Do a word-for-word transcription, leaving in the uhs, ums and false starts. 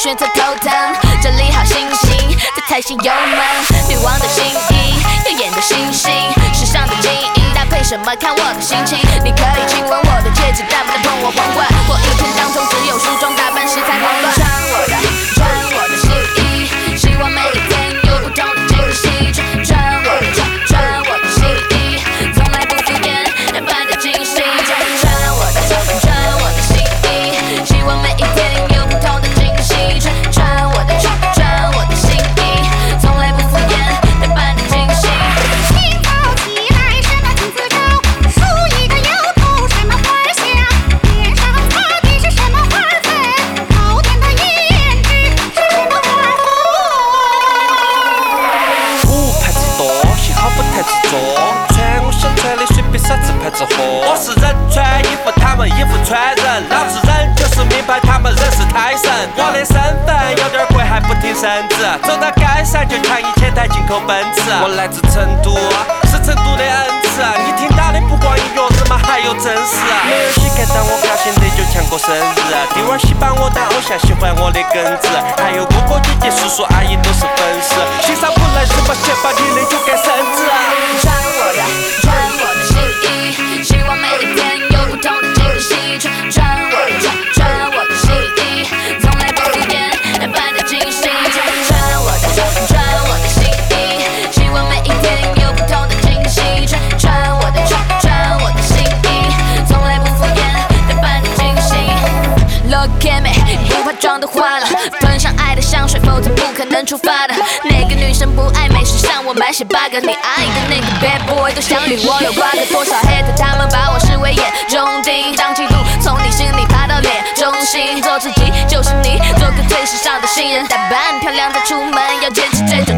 选择头疼，整理好心情，再踩下油门。女王的新衣，耀眼的星星，时尚的精英，搭配什么看我的心情。你可以亲吻我的戒指，但不能碰我皇冠。我一天当中只有梳妆打扮时才慌乱。穿我的，穿我的新衣，希望每一天有不同的惊喜。穿穿我的，穿穿我的新衣，从来不敷衍，但扮得惊喜。穿我的，穿我的新衣，希望每一天有不同的惊喜。穿穿我的，穿穿我的新衣，从来不敷衍，但扮得惊喜。 清早起来什么金丝粥，梳一个油头什么花香，脸上擦的是什么花粉，好点的胭脂是什么花红。 五牌子多，幸好不太执着，穿我想穿的随便啥子牌子火。我是人穿衣服，他们衣服穿人，老子人就是明白他们人是太神。我的身份有点贵还不挺身子，走到街上就抢一千台进口奔驰。我来自成都，是成都的恩赐，你听到的不光音乐日嘛，还有正事。没有谁敢当我表现的就抢过生日，弟娃儿喜把我当偶像，喜欢我的梗子，还有哥哥姐姐叔叔阿姨都是粉丝，欣赏不来什么先把你的就该升职。 穿我的，穿我的新衣，希望每一天有不同的惊喜。穿穿我的，穿穿我的新衣，从来不敷衍，但扮得惊喜。穿我的，穿我的新衣，希望每一天有不同的惊喜。穿穿我的，穿穿我的新衣，从来不敷衍，但扮得惊喜。Look at me， 不怕妆都花了，喷上爱的香水，否则不可能出发的。哪个女生不爱美？时尚我满血八个，你爱的那个 bad boy 都想与我有瓜葛。多少 hater 他们把我视为眼中钉，当嫉妒从你心里爬到脸中心，做自己就是你，做个最时尚的新人，打扮漂亮再出门，要坚持追求